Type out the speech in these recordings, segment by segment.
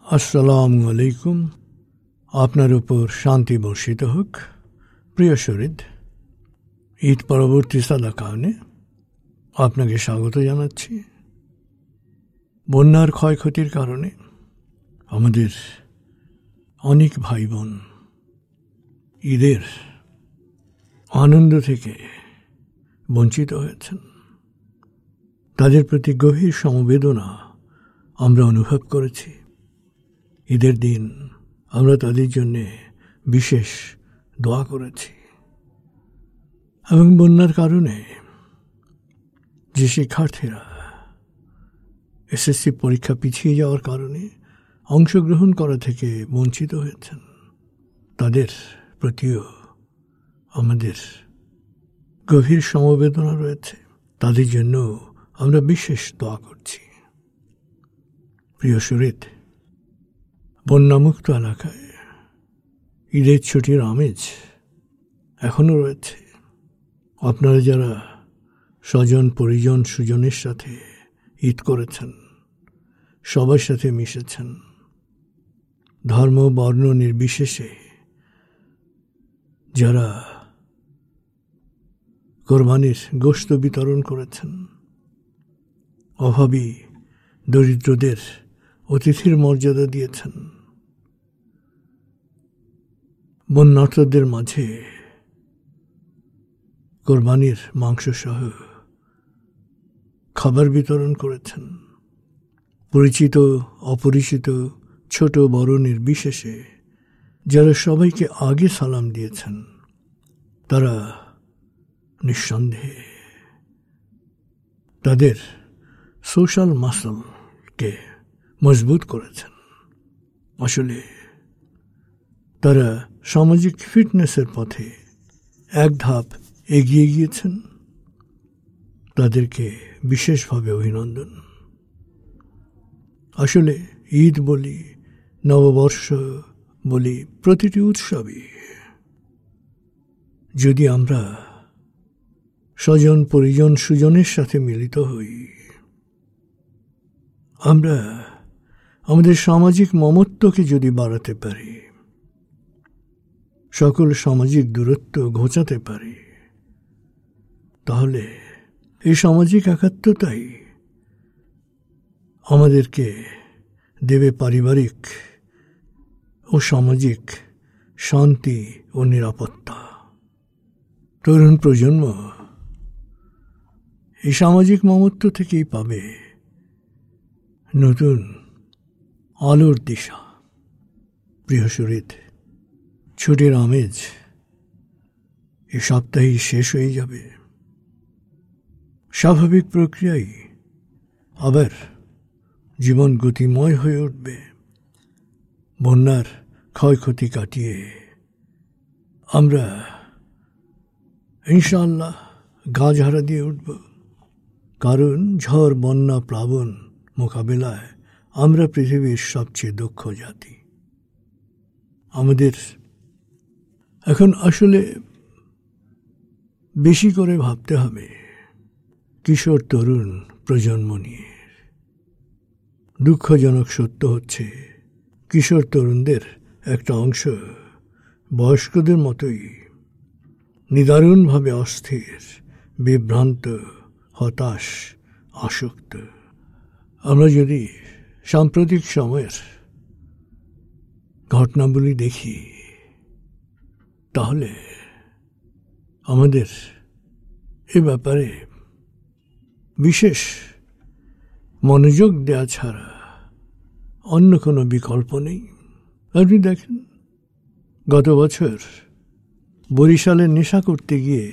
আসসালামু আলাইকুম। আপনার উপর শান্তি বর্ষিত হোক। প্রিয় শহীদ, ঈদ পরবর্তী সাদাকানে আপনাকে স্বাগত জানাচ্ছি। বন্যার ক্ষয়ক্ষতির কারণে আমাদের অনেক ভাই বোন ঈদের আনন্দ থেকে বঞ্চিত হয়েছেন। তাদের প্রতি গভীর সমবেদনা আমরা অনুভব করেছি। ঈদের দিন আমরা তাদের জন্য বিশেষ দোয়া করেছি এবং বন্যার কারণে যে শিক্ষার্থীরা এসএসসি পরীক্ষা পিছিয়ে যাওয়ার কারণে অংশগ্রহণ করা থেকে বঞ্চিত হয়েছেন, তাদের প্রতিও আমাদের গভীর সমবেদনা রয়েছে। তাদের জন্য আমরা বিশেষ দোয়া করছি। প্রিয় শহীদ, বন্যামুক্ত এলাকায় ঈদের ছুটির আমেজ এখনও রয়েছে। আপনারা যারা স্বজন পরিজন সুজনের সাথে ঈদ করেছেন, সবার সাথে মিশেছেন, ধর্ম বর্ণ নির্বিশেষে যারা কোরবানির গোশত বিতরণ করেছেন, অভাবী দরিদ্রদের অতিথির মর্যাদা দিয়েছেন, বন্যার্তদের মাঝে কোরবানির মাংস সহ খাবার বিতরণ করেছেন, পরিচিত অপরিচিত ছোট বড় নির্বিশেষে যারা সবাইকে আগে সালাম দিয়েছেন, তারা নিঃসন্দেহে তাদের সোশ্যাল মাসলকে মজবুত করেছেন। আসলে তারা সামাজিক ফিটনেসের পথে এক ধাপ এগিয়ে গিয়েছেন। তাদেরকে বিশেষভাবে অভিনন্দন। আসলে ঈদ বলি, নববর্ষ বলি, প্রতিটি উৎসবই যদি আমরা স্বজন পরিজন সুজনের সাথে মিলিত হই, আমরা আমাদের সামাজিক মমত্বকে যদি বাড়াতে পারি, সকল সামাজিক দূরত্ব ঘোচাতে পারি, তাহলে এই সামাজিক একাত্মতাই আমাদেরকে দেবে পারিবারিক ও সামাজিক শান্তি ও নিরাপত্তা। তরুণ প্রজন্ম এই সামাজিক মমত্ব থেকেই পাবে নতুন আলোর দিশা। প্রিয় শহীদ, ছুটির আমেজ এ সপ্তাহেই শেষ হয়ে যাবে। স্বাভাবিক প্রক্রিয়ায় আবার জীবন গতিময় হয়ে উঠবে। বন্যার ক্ষয়ক্ষতি কাটিয়ে আমরা ইনশাআল্লাহ গা ঝাড়া দিয়ে উঠব। কারণ ঝড় বন্যা প্লাবন মোকাবিলায় আমরা পৃথিবীর সবচেয়ে দক্ষ জাতি। আমাদের এখন আসলে বেশি করে ভাবতে হবে কিশোর তরুণ প্রজন্ম নিয়ে। দুঃখজনক সত্য হচ্ছে, কিশোর তরুণদের একটা অংশ বয়স্কদের মতোই নিদারুণভাবে অস্থির, বিভ্রান্ত, হতাশ, আসক্ত। আমরা যদি সাম্প্রতিক সময়ের ঘটনাবলী দেখি, তাহলে আমাদের এ ব্যাপারে বিশেষ মনোযোগ দেওয়া ছাড়া অন্য কোনো বিকল্প নেই। আপনি দেখেন, গত বছর বরিশালে নেশা করতে গিয়ে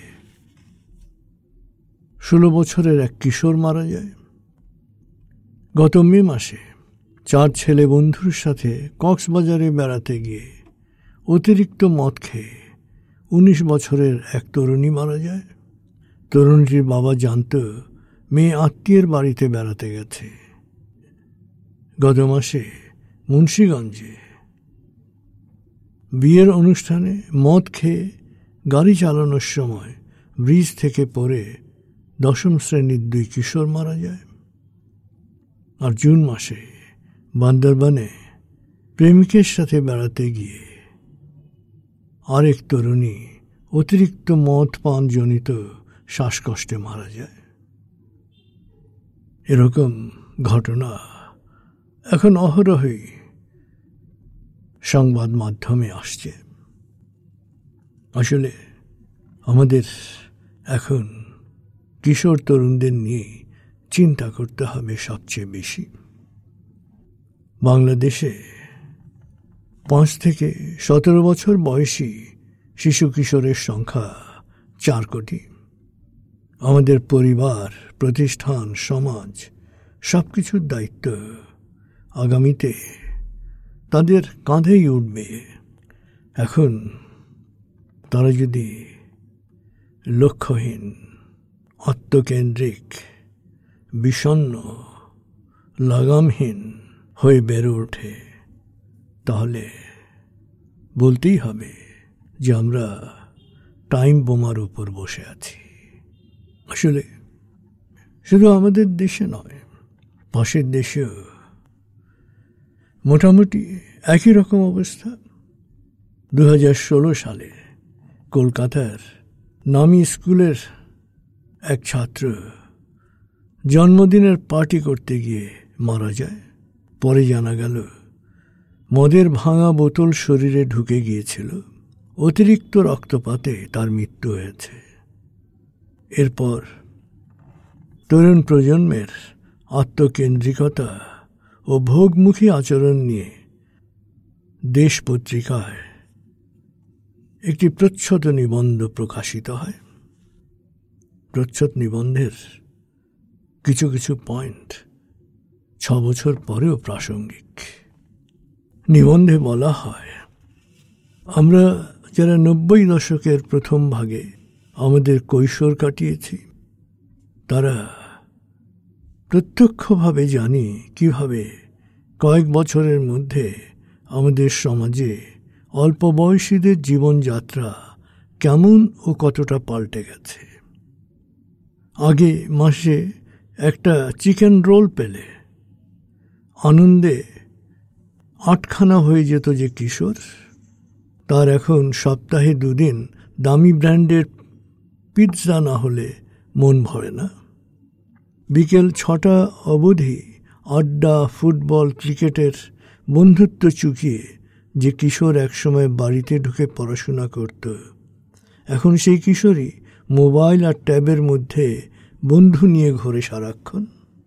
16 বছরের এক কিশোর মারা যায়। গত মে মাসে 4 ছেলে বন্ধুর সাথে কক্সবাজারে বেড়াতে গিয়ে অতিরিক্ত মদ খেয়ে 19 বছরের এক তরুণী মারা যায়। তরুণীটির বাবা জানত মেয়ে আত্মীয়ের বাড়িতে বেড়াতে গেছে। গত মাসে মুন্সিগঞ্জে বিয়ের অনুষ্ঠানে মদ খেয়ে গাড়ি চালানোর সময় ব্রিজ থেকে পড়ে 10ম শ্রেণীর 2 কিশোর মারা যায়। আর জুন মাসে বান্দরবানে প্রেমিকের সাথে বেড়াতে গিয়ে আরেক তরুণী অতিরিক্ত মদ পানজনিত শ্বাসকষ্টে মারা যায়। এরকম ঘটনা এখন অহরহই সংবাদ মাধ্যমে আসছে। আসলে আমাদের এখন কিশোর তরুণদের নিয়ে চিন্তা করতে হবে সবচেয়ে বেশি। বাংলাদেশে 5 থেকে 17 বছর বয়সী শিশু কিশোরের সংখ্যা 4 কোটি। আমাদের পরিবার, প্রতিষ্ঠান, সমাজ সবকিছুর দায়িত্ব আগামীতে তাদের কাঁধেই উঠবে। এখন তারা যদি লক্ষ্যহীন, আত্মকেন্দ্রিক, বিষণ্ণ, লাগামহীন হয়ে বেড়ে ওঠে, তাহলে বলতেই হবে যে আমরা টাইম বোমার উপর বসে আছি। আসলে শুধু আমাদের দেশে নয়, পাশের দেশেও মোটামুটি একই রকম অবস্থা। 2016 সালে কলকাতার নামী স্কুলের এক ছাত্র জন্মদিনের পার্টি করতে গিয়ে মারা যায়। পরে জানা গেল মদের ভাঙা বোতল শরীরে ঢুকে গিয়েছিল, অতিরিক্ত রক্তপাতে তার মৃত্যু হয়েছে। এরপর তরুণ প্রজন্মের আত্মকেন্দ্রিকতা ও ভোগমুখী আচরণ নিয়ে দেশ পত্রিকায় একটি প্রচ্ছদ নিবন্ধ প্রকাশিত হয়। প্রচ্ছদ নিবন্ধের কিছু কিছু পয়েন্ট 6 বছর পরেও প্রাসঙ্গিক। নিবন্ধে বলা হয়, আমরা যারা 90 দশকের প্রথম ভাগে আমাদের কৈশোর কাটিয়েছি, তারা প্রত্যক্ষভাবে জানি কিভাবে কয়েক বছরের মধ্যে আমাদের সমাজে অল্প বয়সীদের জীবনযাত্রা কেমন ও কতটা পাল্টে গেছে। আগে মাসে একটা চিকেন রোল পেলে আনন্দে 8খানা হয়ে যেত যে কিশোর, তার এখন সপ্তাহে 2 দিন দামি ব্র্যান্ডের পিৎজা না হলে মন ভরে না। বিকেল 6টা অবধি আড্ডা, ফুটবল, ক্রিকেটের বন্ধুত্ব চুকিয়ে যে কিশোর একসময় বাড়িতে ঢুকে পড়াশোনা করত, এখন সেই কিশোরই মোবাইল আর ট্যাবের মধ্যে বন্ধু নিয়ে ঘোরে সারাক্ষণ।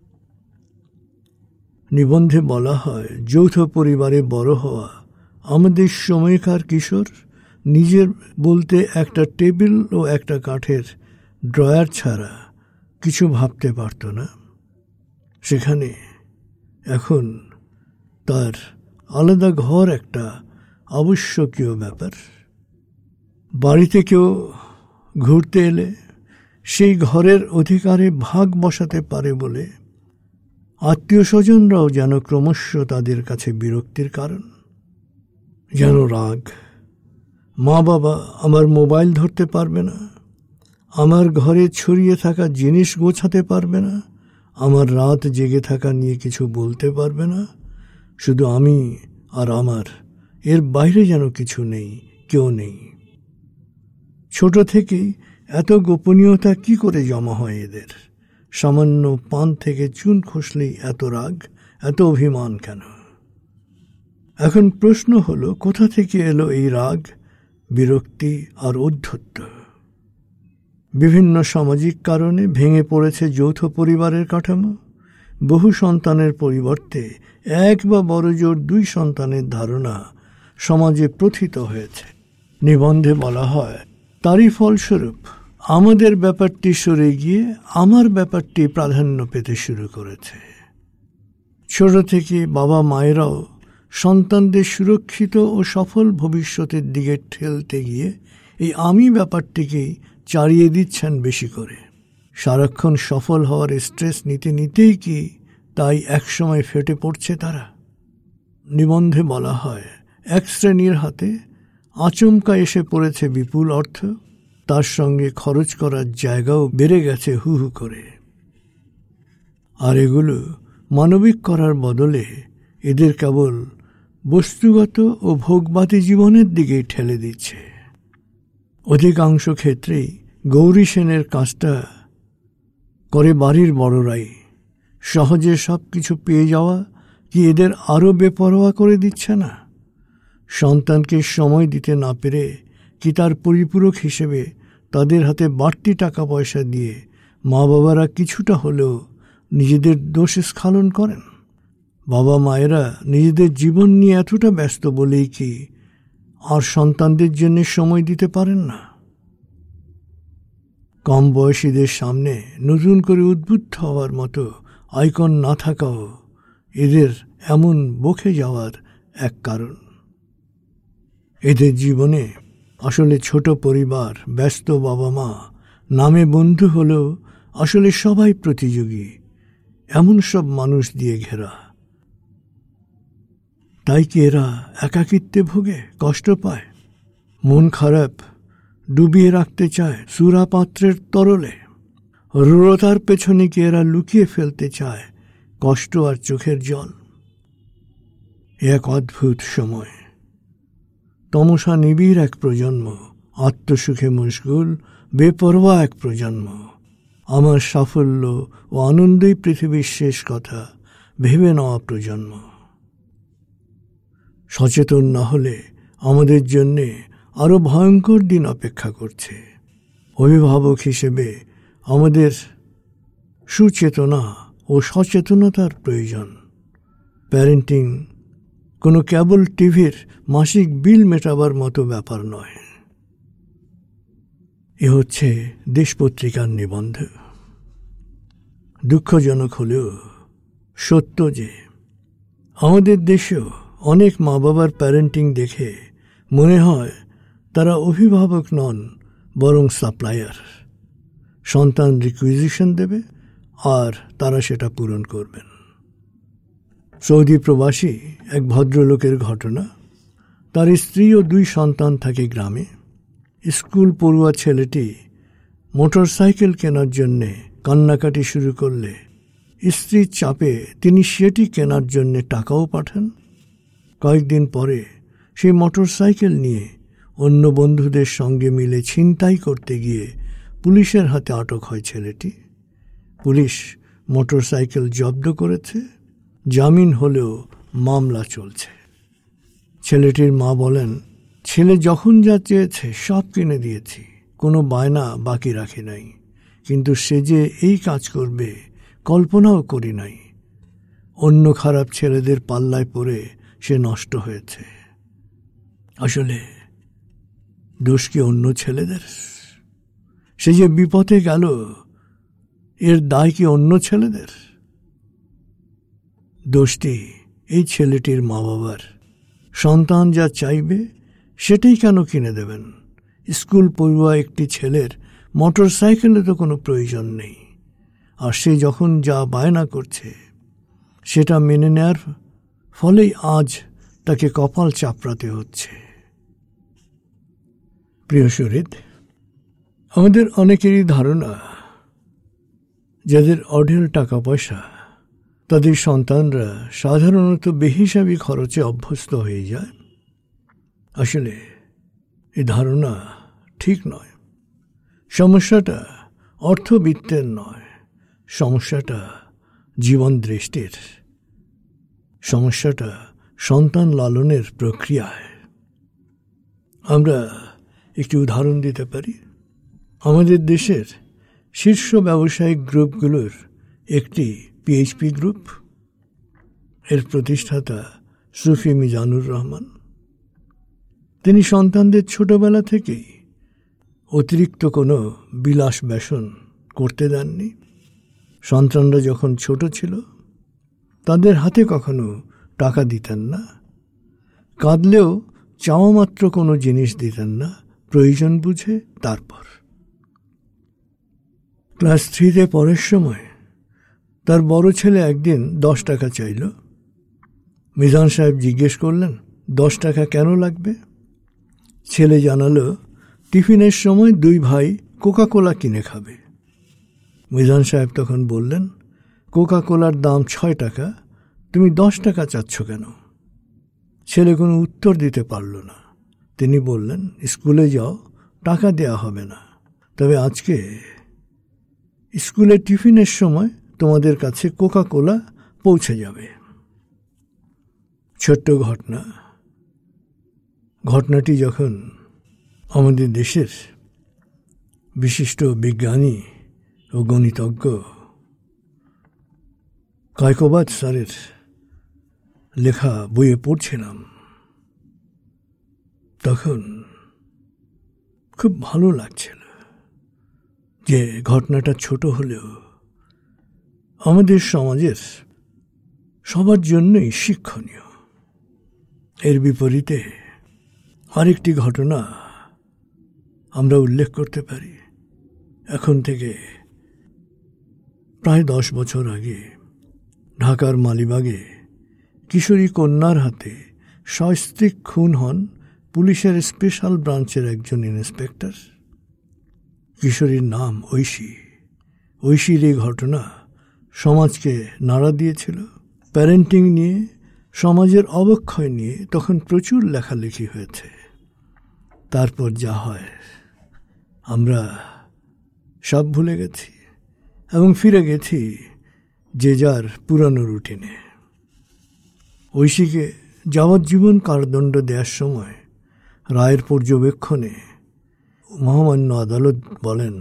নিবন্ধে বলা হয়, যৌথ পরিবারে বড় হওয়া আমাদের সময়কার কিশোর নিজের বলতে একটা টেবিল ও একটা কাঠের ড্রয়ার ছাড়া কিছু ভাবতে পারত না। সেখানে এখন তার আলাদা ঘর একটা আবশ্যকীয় ব্যাপার। বাড়িতে কেউ ঘুরতে এলে সেই ঘরের অধিকারে ভাগ বসাতে পারে বলে আত্মীয় স্বজনরাও যেন ক্রমশ তাদের কাছে বিরক্তির কারণ, যেন রাগ। মা বাবা আমার মোবাইল ধরতে পারবে না, আমার ঘরে ছড়িয়ে থাকা জিনিস গোছাতে পারবে না, আমার রাত জেগে থাকা নিয়ে কিছু বলতে পারবে না, শুধু আমি আর আমার, এর বাইরে যেন কিছু নেই, কেউ নেই। ছোট থেকেই এত গোপনীয়তা কি করে জমা হয় এদের? সামান্য পান থেকে চুন খসলেই এত রাগ, এত অভিমান কেন? এখন প্রশ্ন হলো, কোথা থেকে এলো এই রাগ, বিরক্তি আর ঔদ্ধত্য? বিভিন্ন সামাজিক কারণে ভেঙে পড়েছে যৌথ পরিবারের কাঠামো। বহু সন্তানের পরিবর্তে 1 বা বড়জোর 2 সন্তানের ধারণা সমাজে প্রথিত হয়েছে। নিবন্ধে বলা হয়, তারই ফলস্বরূপ আমাদের ব্যাপারটি সরে গিয়ে আমার ব্যাপারটি প্রাধান্য পেতে শুরু করেছে। ছোট থেকে বাবা মায়েরাও সন্তানদের সুরক্ষিত ও সফল ভবিষ্যতের দিকে ঠেলতে গিয়ে এই আমি ব্যাপারটিকেই চালিয়ে দিচ্ছেন বেশি করে। সারাক্ষণ সফল হওয়ার স্ট্রেস নিতে নিতেই কি তাই একসময় ফেটে পড়ছে তারা? নিবন্ধে বলা হয়, এক শ্রেণীর হাতে আচমকা এসে পড়েছে বিপুল অর্থ, তার সঙ্গে খরচ করার জায়গাও বেড়ে গেছে হু হু করে। আর এগুলো মানবিক করার বদলে এদের কেবল বস্তুগত ও ভোগবাদী জীবনের দিকেই ঠেলে দিচ্ছে। অধিকাংশ ক্ষেত্রেই গৌরী সেনের কাজটা করে বাড়ির বড়রাই। সহজে সব কিছু পেয়ে যাওয়া কি এদের আরও বেপরোয়া করে দিচ্ছে না? সন্তানকে সময় দিতে না পেরে কি তার পরিপূরক হিসেবে তাদের হাতে বাড়তি টাকা পয়সা দিয়ে মা বাবারা কিছুটা হলেও নিজেদের দোষ স্খলন করেন? বাবা মায়েরা নিজেদের জীবন নিয়ে এতটা ব্যস্ত বলেই কি আর সন্তানদের জন্য সময় দিতে পারেন না? কম বয়সীদের সামনে নতুন করে উদ্বুদ্ধ হওয়ার মতো আইকন না থাকাও এদের এমন বকে যাওয়ার এক কারণ। এদের জীবনে আসলে ছোট পরিবার, ব্যস্ত বাবা মা, নামে বন্ধু হলেও আসলে সবাই প্রতিযোগী, এমন সব মানুষ দিয়ে ঘেরা। তাই কি এরা একাকিত্বে ভোগে, কষ্ট পায়, মন খারাপ ডুবিয়ে রাখতে চায় সুরা পাত্রের তরলে? রূঢ়তার পেছনে কি এরা লুকিয়ে ফেলতে চায় কষ্ট আর চোখের জল? এক অদ্ভুত সময়, তমসা নিবিড় এক প্রজন্ম, আত্মসুখে মশগুল বেপরোয়া এক প্রজন্ম, আমার সাফল্য ও আনন্দই পৃথিবীর শেষ কথা ভেবে নেওয়া প্রজন্ম। সচেতন না হলে আমাদের জন্যে আরও ভয়ঙ্কর দিন অপেক্ষা করছে। অভিভাবক হিসেবে আমাদের সুচেতনা ও সচেতনতার প্রয়োজন। প্যারেন্টিং কোনো কেবল টিভির মাসিক বিল মেটাবার মতো ব্যাপার নয়। এ হচ্ছে দেশপত্রিকার নিবন্ধ। দুঃখজনক হলেও সত্য যে আমাদের দেশেও অনেক মা বাবার প্যারেন্টিং দেখে মনে হয় তারা অভিভাবক নন, বরং সাপ্লায়ার। সন্তান রিকুইজিশন দেবে আর তারা সেটা পূরণ করবেন। সৌদি প্রবাসী এক ভদ্রলোকের ঘটনা। তার স্ত্রী ও 2 সন্তান থাকে গ্রামে। স্কুল পড়ুয়া ছেলেটি মোটর সাইকেল কেনার জন্যে কান্নাকাটি শুরু করলে স্ত্রীর চাপে তিনি সেটি কেনার জন্যে টাকাও পাঠান। কয়েকদিন পরে সেই মোটর সাইকেল নিয়ে অন্য বন্ধুদের সঙ্গে মিলে ছিনতাই করতে গিয়ে পুলিশের হাতে আটক হয় ছেলেটি। পুলিশ মোটর সাইকেল জব্দ করেছে, জামিন হলেও মামলা চলছে। ছেলেটির মা বলেন, ছেলে যখন যা চেয়েছে সব কিনে দিয়েছি, কোনো বায়না বাকি রাখি নাই, কিন্তু সে যে এই কাজ করবে কল্পনাও করি নাই। অন্য খারাপ ছেলেদের পাল্লায় পড়ে সে নষ্ট হয়েছে। আসলে দোষ কি অন্য ছেলেদের? সে যে বিপথে গেল এর দায় কি অন্য ছেলেদের? দোষটি এই ছেলেটির মা বাবার। সন্তান যা চাইবে সেটাই কেন কিনে দেবেন? স্কুল পড়ুয়া একটি ছেলের মোটর সাইকেলে তো কোনো প্রয়োজন নেই, আর সে যখন যা বায়না করছে সেটা মেনে নেয়ার ফলেই আজ তাকে কপাল চাপড়াতে হচ্ছে। প্রিয় শরীর, আমাদের অনেকেরই ধারণা যাদের অঢেল টাকা পয়সা তাদের সন্তানরা সাধারণত বেহিসাবি খরচে অভ্যস্ত হয়ে যায়। আসলে এই ধারণা ঠিক নয়। সমস্যাটা অর্থবিত্তের নয়, সমস্যাটা জীবন দৃষ্টির, সমস্যাটা সন্তান লালনের প্রক্রিয়ায়। আমরা একটি উদাহরণ দিতে পারি। আমাদের দেশের শীর্ষ ব্যবসায়িক গ্রুপগুলোর একটি পিএইচপি গ্রুপ। এর প্রতিষ্ঠাতা সুফি মিজানুর রহমান। তিনি সন্তানদের ছোটবেলা থেকেই অতিরিক্ত কোনো বিলাস ব্যসন করতে দেননি। সন্তানরা যখন ছোট ছিল তাদের হাতে কখনো টাকা দিতেন না, কাঁদলেও চাওয়া মাত্র কোনো জিনিস দিতেন না, প্রয়োজন বুঝে। তারপর ক্লাস 3-তে পড়ার সময় তার বড় ছেলে একদিন 10 টাকা চাইল। মিজান সাহেব জিজ্ঞেস করলেন, 10 টাকা কেন লাগবে? ছেলে জানালো, টিফিনের সময় 2 ভাই কোকা কোলা কিনে খাবে। মিজান সাহেব তখন বললেন, কোকা কোলার দাম 6 টাকা, তুমি 10 টাকা চাচ্ছ কেন? ছেলে কোনো উত্তর দিতে পারল না। তিনি বললেন, স্কুলে যাও, টাকা দেয়া হবে না, তবে আজকে স্কুলে টিফিনের সময় তোমাদের কাছে কোকা কোলা পৌঁছে যাবে। ছোট্ট ঘটনাটি যখন আমাদের দেশের বিশিষ্ট বিজ্ঞানী ও গণিতজ্ঞ কায়কোবাদ স্যারের লেখা বইয়ে পড়ছিলাম, তখন খুব ভালো লাগছিল যে ঘটনাটা ছোট হলেও আমাদের সমাজের সবার জন্যই শিক্ষণীয়। এর বিপরীতে আরেকটি ঘটনা আমরা উল্লেখ করতে পারি। এখন থেকে প্রায় 10 বছর আগে ঢাকার মালিবাগে কিশোরী কন্যার হাতে সস্ত্রীক খুন হন পুলিশের স্পেশাল ব্রাঞ্চের একজন ইন্সপেক্টর। কিশোরীর নাম ঐশীর এই ঘটনা সমাজকে নাড়া দিয়েছিল। প্যারেন্টিং নিয়ে, সমাজের অবক্ষয় নিয়ে তখন প্রচুর লেখালেখি হয়েছে। তারপর যা হয় আমরা সব ভুলে গেছি এবং ফিরে গেছি যে যার পুরানো রুটিনে। ঐশীকে যাবজ্জীবন কারাদণ্ড দেওয়ার সময় রায়ের পর্যবেক্ষণে মহামান্য আদালত বলেন,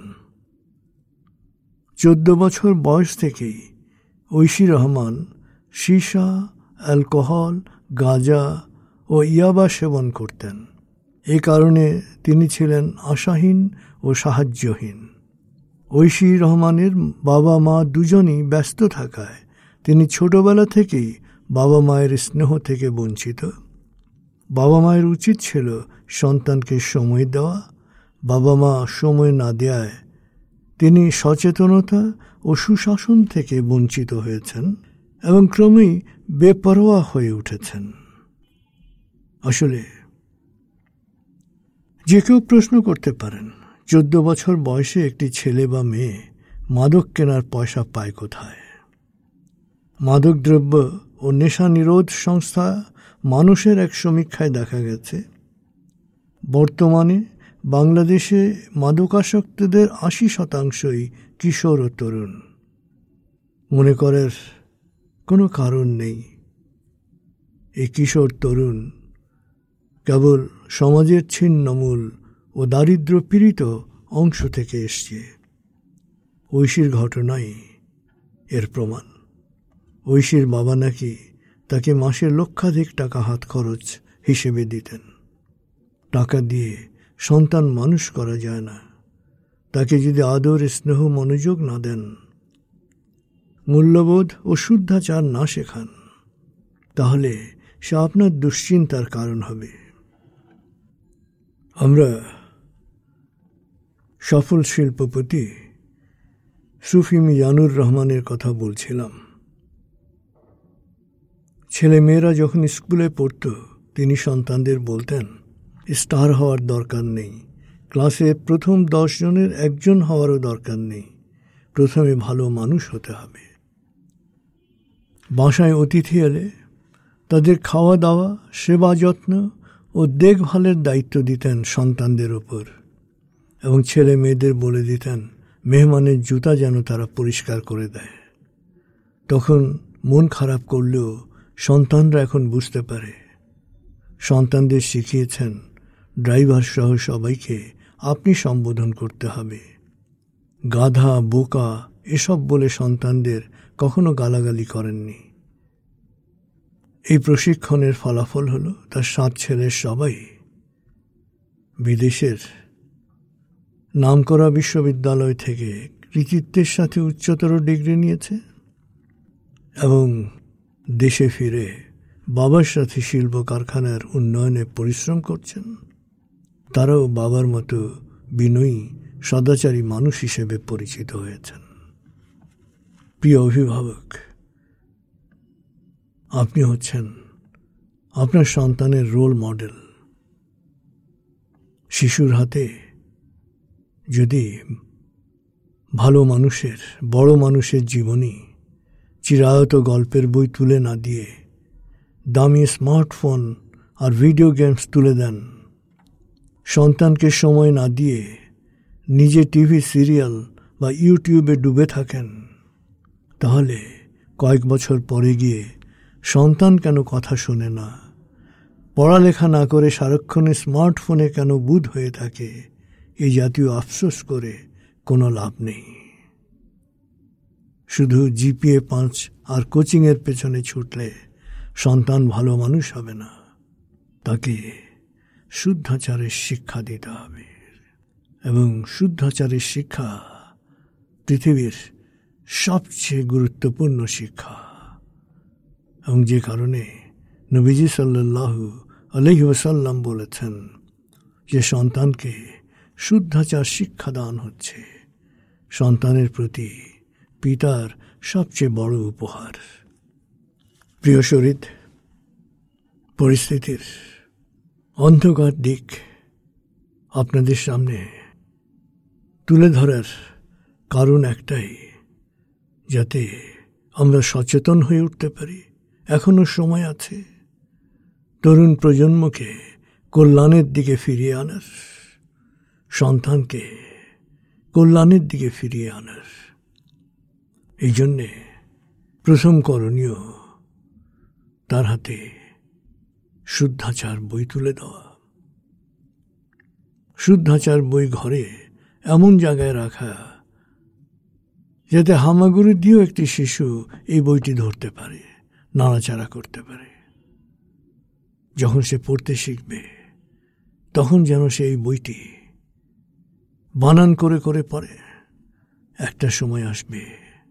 14 বছর বয়স থেকেই ঐশী রহমান সীসা, অ্যালকোহল, গাঁজা ও ইয়াবা সেবন করতেন। এ কারণে তিনি ছিলেন আশাহীন ও সাহায্যহীন। ঐশী রহমানের বাবা মা দুজনই ব্যস্ত থাকায় তিনি ছোটবেলা থেকেই বাবা মায়ের স্নেহ থেকে বঞ্চিত। বাবা মায়ের উচিত ছিল সন্তানকে সময় দেওয়া। বাবা মা সময় না দেওয়ায় তিনি সচেতনতা ও সুশাসন থেকে বঞ্চিত হয়েছেন এবং ক্রমেই বেপরোয়া হয়ে উঠেছেন। আসলে যে কেউ প্রশ্ন করতে পারেন, 14 বছর বয়সে একটি ছেলে বা মেয়ে মাদক কেনার পয়সা পায় কোথায়? মাদকদ্রব্য ও নেশা নিরোধ সংস্থা মানুষের এক সমীক্ষায় দেখা গেছে, বর্তমানে বাংলাদেশে মাদকাসক্তদের 80% কিশোর ও তরুণ। মনে করার কোনো কারণ নেই এই কিশোর তরুণ কেবল সমাজের ছিন্নমূল ও দারিদ্র পীড়িত অংশ থেকে এসছে। ঐশীর ঘটনাই এর প্রমাণ। ঐশীর বাবা নাকি তাকে মাসে লক্ষাধিক টাকা হাত খরচ হিসেবে দিতেন। টাকা দিয়ে সন্তান মানুষ করা যায় না। তাকে যদি আদর, স্নেহ, মনোযোগ না দেন, মূল্যবোধ ও শুদ্ধাচার না শেখান, তাহলে সে আপনার দুশ্চিন্তার কারণ হবে। আমরা সফল শিল্পপতি সুফি মিজানুর রহমানের কথা বলছিলাম। ছেলে মেয়েরা যখন স্কুলে পড়ত, তিনি সন্তানদের বলতেন, স্টার হওয়ার দরকার নেই, ক্লাসে প্রথম 10 জনের একজন হওয়ারও দরকার নেই, প্রথমে ভালো মানুষ হতে হবে। বাসায় অতিথি এলে তাদের খাওয়া দাওয়া, সেবা যত্ন ও দেখভালের দায়িত্ব দিতেন সন্তানদের ওপর এবং ছেলে মেয়েদের বলে দিতেন মেহমানের জুতা যেন তারা পরিষ্কার করে দেয়। তখন মন খারাপ করলেও সন্তানরা এখন বুঝতে পারে। সন্তানদের শিখিয়েছেন ড্রাইভার সহ সবাইকে আপনি সম্বোধন করতে হবে। গাধা, বোকা এসব বলে সন্তানদের কখনো গালাগালি করেননি। এই প্রশিক্ষণের ফলাফল হলো তার 7 ছেলের সবাই বিদেশের নামকরা বিশ্ববিদ্যালয় থেকে কৃতিত্বের সাথে উচ্চতর ডিগ্রি নিয়েছে এবং দেশে ফিরে বাবার সাথে শিল্প কারখানার উন্নয়নে পরিশ্রম করছেন। তারাও বাবার মতো বিনয়ী, সদাচারী মানুষ হিসেবে পরিচিত হয়েছেন। প্রিয় অভিভাবক, আপনি হচ্ছেন আপনার সন্তানের রোল মডেল। শিশুর হাতে যদি ভালো মানুষের, বড় মানুষের জীবনী, চিরায়ত গল্পের বই তুলে না দিয়ে দামি স্মার্টফোন আর ভিডিও গেমস তুলে দেন, সন্তানকে সময় না দিয়ে নিজে টিভি সিরিয়াল বা ইউটিউবে ডুবে থাকেন, তাহলে কয়েক বছর পরে গিয়ে সন্তান কেন কথা শোনে না, পড়ালেখা না করে সারাক্ষণে স্মার্টফোনে কেন বুঁদ হয়ে থাকে, এই জাতীয় আফসোস করে কোনো লাভ নেই। শুধু জিপিএ 5 আর কোচিংয়ের পেছনে ছুটলে সন্তান ভালো মানুষ হবে না, তাকে শুদ্ধাচারের শিক্ষা দিতে হবে। এবং শুদ্ধাচারের শিক্ষা পৃথিবীর সবচেয়ে গুরুত্বপূর্ণ শিক্ষা, এবং যে কারণে নবীজি সাল্লাল্লাহু আলাইহি ওয়াসাল্লাম বলেছেন যে সন্তানকে শুদ্ধাচার শিক্ষা দান হচ্ছে সন্তানের প্রতি পিতার সবচেয়ে বড় উপহার। প্রিয় শরীর, পরিস্থিতির অন্ধকার দিক আপনাদের সামনে তুলে ধরার কারণ একটাই, যাতে আমরা সচেতন হয়ে উঠতে পারি। এখনো সময় আছে তরুণ প্রজন্মকে কল্যাণের দিকে ফিরিয়ে আনার, সন্তানকে কল্যাণের দিকে ফিরিয়ে আনার। এই জন্যে প্রথম করণীয় তার হাতে শুদ্ধাচার বই তুলে দেওয়া। শুদ্ধাচার বই ঘরে এমন জায়গায় রাখা যাতে হামাগুড়ি দিয়েও একটি শিশু এই বইটি ধরতে পারে, নাড়াচাড়া করতে পারে। যখন সে পড়তে শিখবে তখন যেন সে এই বইটি বানান করে করে পড়ে। একটা সময় আসবে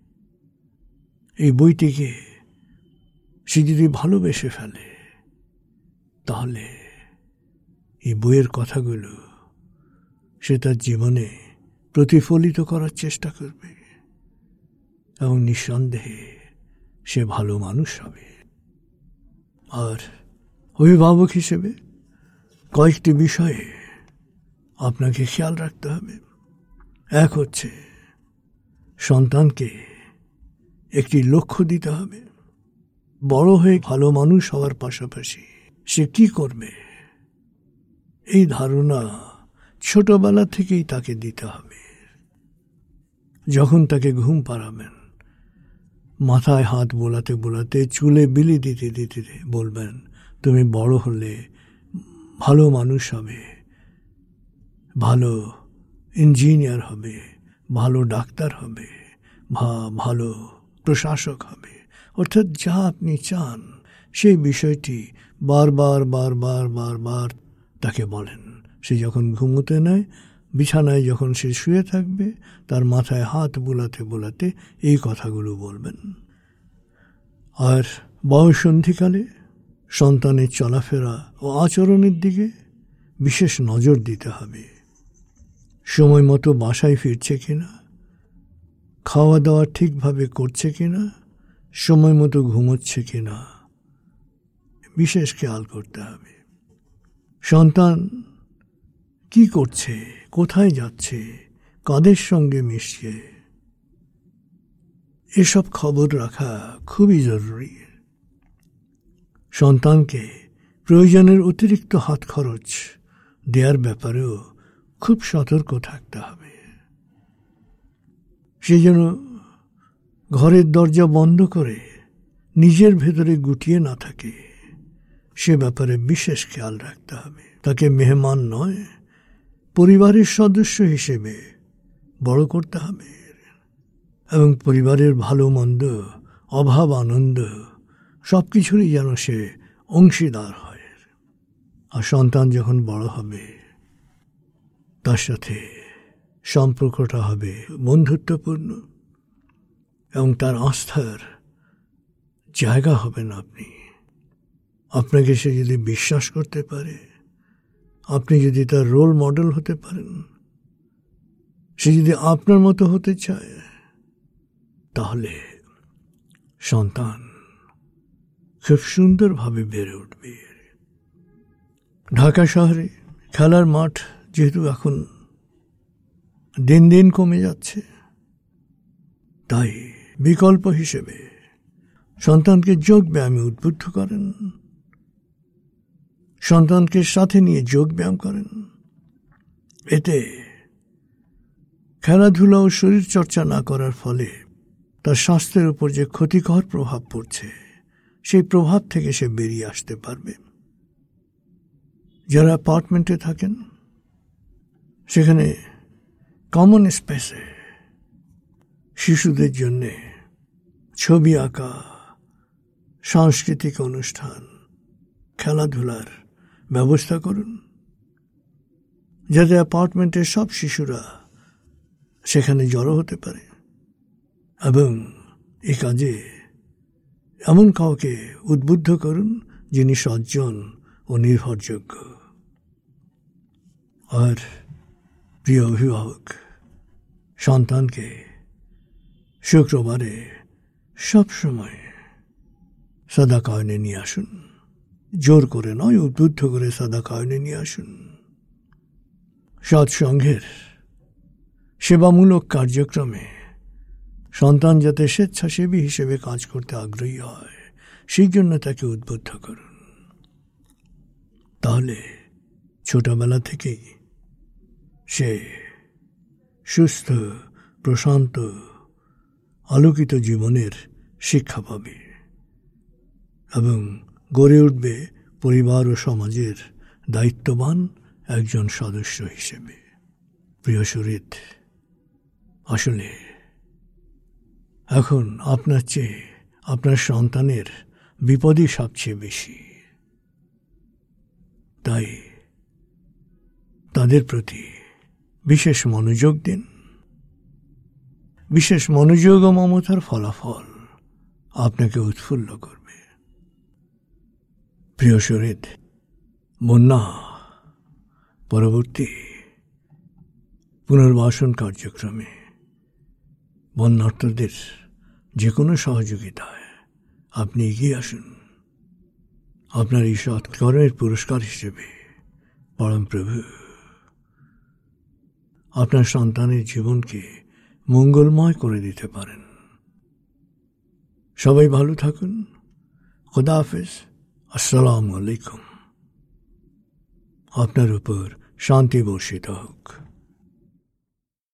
এই বইটিকে সে যদি ভালোবেসে ফেলে, তাহলে এই বইয়ের কথাগুলো সে তার জীবনে প্রতিফলিত করার চেষ্টা করবে এবং নিঃসন্দেহে সে ভালো মানুষ হবে। আর অভিভাবক হিসেবে কয়েকটি বিষয়ে আপনাকে খেয়াল রাখতে হবে। এক হচ্ছে, সন্তানকে একটি লক্ষ্য দিতে হবে। বড় হয়ে ভালো মানুষ হওয়ার পাশাপাশি সে কি করবে, এই ধারণা ছোটবেলা থেকেই তাকে দিতে হবে। যখন তাকে ঘুম পাড়াবেন, মাথায় হাত বোলাতে বোলাতে, চুলে বিলি দিতে দিতে বলবেন, তুমি বড় হলে ভালো মানুষ হবে, ভালো ইঞ্জিনিয়ার হবে, ভালো ডাক্তার হবে, ভালো প্রশাসক হবে। অর্থাৎ যা আপনি চান সেই বিষয়টি বারবার বারবার বারবার তাকে বলেন। সে যখন ঘুমোতে নেয়, বিছানায় যখন সে শুয়ে থাকবে, তার মাথায় হাত বোলাতে বোলাতে এই কথাগুলো বলবেন। আর বয়ঃসন্ধিকালে সন্তানের চলাফেরা ও আচরণের দিকে বিশেষ নজর দিতে হবে। সময় মতো বাসায় ফিরছে কিনা, খাওয়া দাওয়া ঠিকভাবে করছে কিনা, সময় মতো ঘুমোচ্ছে কিনা, বিশেষ খেয়াল করতে হবে। সন্তান কি করছে, কোথায় যাচ্ছে, কাদের সঙ্গে মিশছে, এসব খবর রাখা খুবই জরুরি। সন্তানকে প্রয়োজনের অতিরিক্ত হাত খরচ দেওয়ার ব্যাপারেও খুব সতর্ক থাকতে হবে। সে যেন ঘরের দরজা বন্ধ করে নিজের ভেতরে গুটিয়ে না থাকে, সে ব্যাপারে বিশেষ খেয়াল রাখতে হবে। তাকে মেহমান নয়, পরিবারের সদস্য হিসেবে বড় করতে হবে এবং পরিবারের ভালো মন্দ, অভাব আনন্দ সব কিছুরই যেন সে অংশীদার হয়। আর সন্তান যখন বড় হবে, তার সাথে সম্পর্কটা হবে বন্ধুত্বপূর্ণ এবং তার আস্থার জায়গা হবেন আপনি। আপনাকে সে যদি বিশ্বাস করতে পারে, আপনি যদি তার রোল মডেল হতে পারেন, সে যদি আপনার মতো হতে চায়, তাহলে সন্তান খুব সুন্দরভাবে বেড়ে উঠবে। ঢাকা শহরে খেলার মাঠ যেহেতু এখন দিন দিন কমে যাচ্ছে, তাই বিকল্প হিসেবে সন্তানকে যোগ ব্যায়ামে উদ্বুদ্ধ করেন। সন্তানকে সাথে নিয়ে যোগ ব্যায়াম করেন। এতে খেলাধুলা ও শরীর চর্চা না করার ফলে তার স্বাস্থ্যের উপর যে ক্ষতিকর প্রভাব পড়ছে, সেই প্রভাব থেকে সে বেরিয়ে আসতে পারবে। যারা অ্যাপার্টমেন্টে থাকেন, সেখানে কমন স্পেসে শিশুদের জন্য ছবি আঁকা, সাংস্কৃতিক অনুষ্ঠান, খেলাধুলার ব্যবস্থা করুন, যাতে অ্যাপার্টমেন্টের সব শিশুরা সেখানে জড়ো হতে পারে। এবং এই কাজে এমন কাউকে উদ্বুদ্ধ করুন যিনি সজ্জন ও নির্ভরযোগ্য। আর প্রিয় অভিভাবক, সন্তানকে শুক্রবারে সবসময় সাদাকায়নে নিয়ে আসুন। জোর করে নয়, উদ্বুদ্ধ করে সাদাকায়নে নিয়ে আসুন। সৎসঙ্গের সেবামূলক কার্যক্রমে সন্তান যাতে স্বেচ্ছাসেবী হিসেবে কাজ করতে আগ্রহী হয়, সেই জন্য তাকে উদ্বুদ্ধ করুন। তাহলে ছোটবেলা থেকেই সে সুস্থ, প্রশান্ত, আলোকিত জীবনের শিক্ষা পাবে এবং গড়ে উঠবে পরিবার ও সমাজের দায়িত্ববান একজন সদস্য হিসেবে। প্রিয় শরীর, আসলে এখন আপনার চেয়ে আপনার সন্তানের বিপদই সবচেয়ে বেশি। তাই তাদের প্রতি বিশেষ মনোযোগ দিন। বিশেষ মনোযোগ ও মমতার ফলাফল আপনাকে উৎফুল্ল করবে। প্রিয় শরীর, বন্যা পরবর্তী পুনর্বাসন কার্যক্রমে বন্যার্তদের যে কোনো সহযোগিতায় আপনি এগিয়ে আসুন। আপনার এই সৎকর্মের পুরস্কার হিসেবে পরম প্রভু আপনার সন্তানের জীবনকে মঙ্গলময় করে দিতে পারেন। সবাই ভালো থাকুন। খোদা হাফেজ। আসসালামু আলাইকুম। আপনার উপর শান্তি বর্ষিত হোক।